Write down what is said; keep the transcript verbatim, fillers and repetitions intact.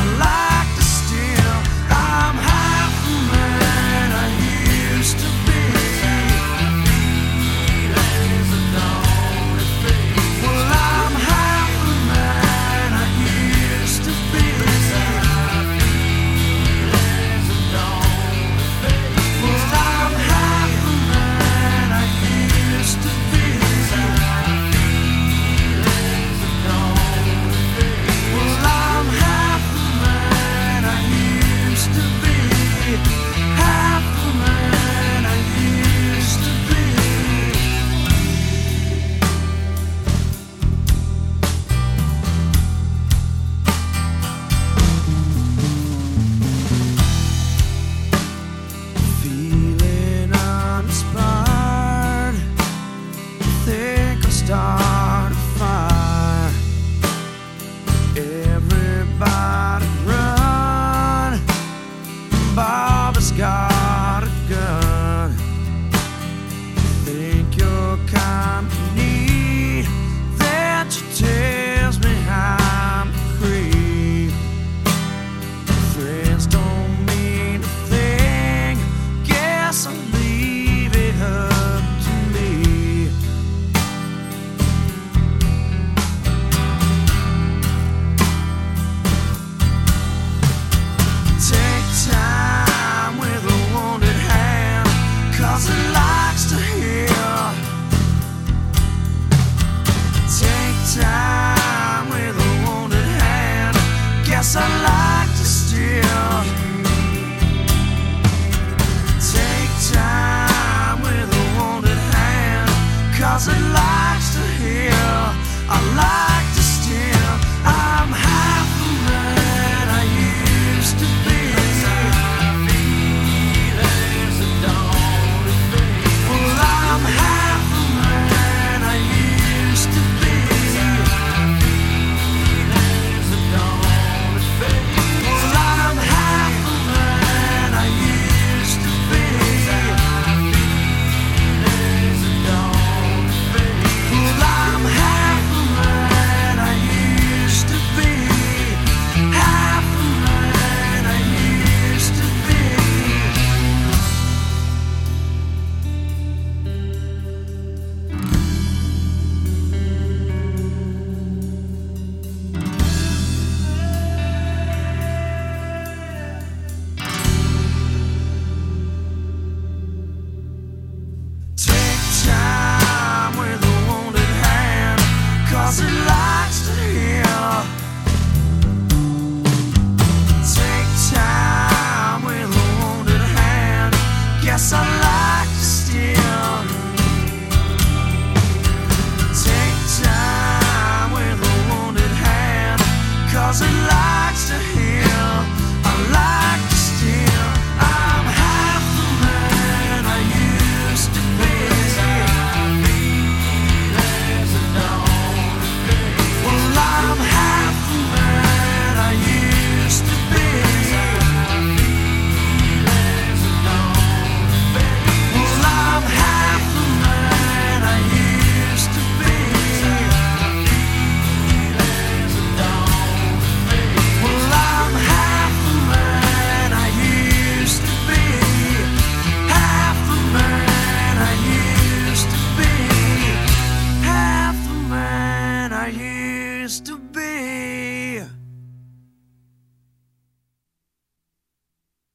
Start a fire. Everybody run. Bobby's got a gun. Think you're company that you tells me I'm a creep. Friends don't mean a thing. Guess I'll leave it up to me. Time with a wounded hand. Guess I like to steal. Take time with a wounded hand, 'cause it likes to heal. I like to steal. I'm half the man I used to be. Well, I'm half the man I used to be. It likes to heal. Take time with a wounded hand. Guess I like to steal. Take time with a wounded hand, 'cause it likes